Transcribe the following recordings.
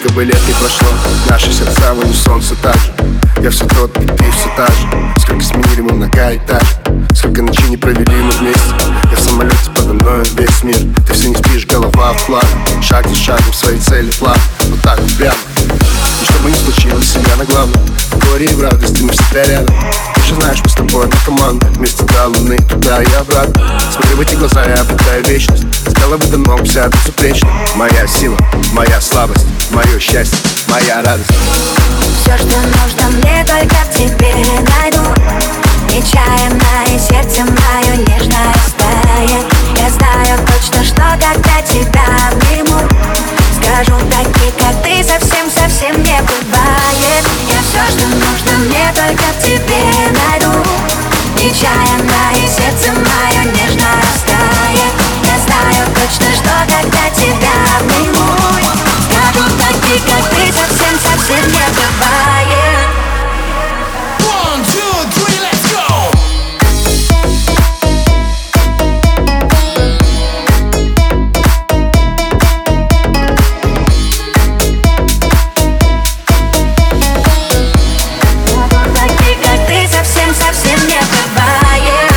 Сколько бы лет не прошло, наши сердца в унисон все так же. Я все тот, и ты все та же. Сколько сменили мы многоэтаж, сколько ночей не провели мы вместе. Я в самолете, подо мною весь мир. Ты все не спишь, голова в план. Шаг за шагом, свои цели план. Вот так вот прямо. И что бы ни случилось, себя на главном. В горе и в радости мы всегда рядом. Ты же знаешь, мы с тобой одна команда. Вместе до луны, туда и обратно. Смотрю в эти глаза, я обретаю вечность. С головы до ног вся безупречна. Моя сила, моя слабость, мое счастье, моя радость. Все, что нужно мне, только в тебе найду. Нечаянное сердце мое нежное стает. Я знаю точно, что когда тебя обниму, скажу такие, как ты, совсем не бывает. Я все, что нужно мне, только в тебе найду. Нечаянное сердце мое нежное стает. Я знаю точно, что когда тебя обниму, скажу такие, как ты, совсем не бывает. One, two, three, let's go! Такие, как ты, совсем не бывает.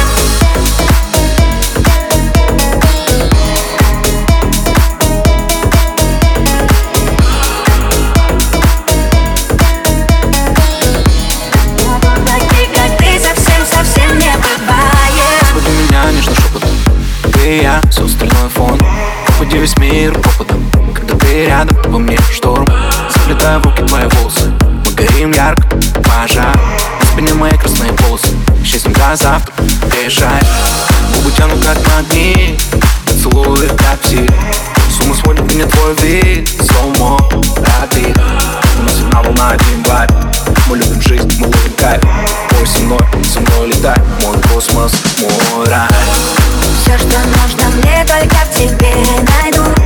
Такие, как ты, совсем не бывает. Разбуди меня нежно шепотом. Ты и я, все остальное фон. Обходи весь мир опытом. Когда ты рядом, во мне шторм. Заплетаю в руки твои волосы. Мы горим ярко, пожар. На спине мои красные полосы. Счастьем до завтра, приезжай. Губы тянут как магнит. Поцелуй как псих. С ума сводит меня твой вид. Слоумо, рапид. У нас одна волна, один вайб. Мы любим жизнь, мы ловим кайф. Ой, со мной летай. Мой космос, мой рай. Все, что нужно мне, только в тебе найду.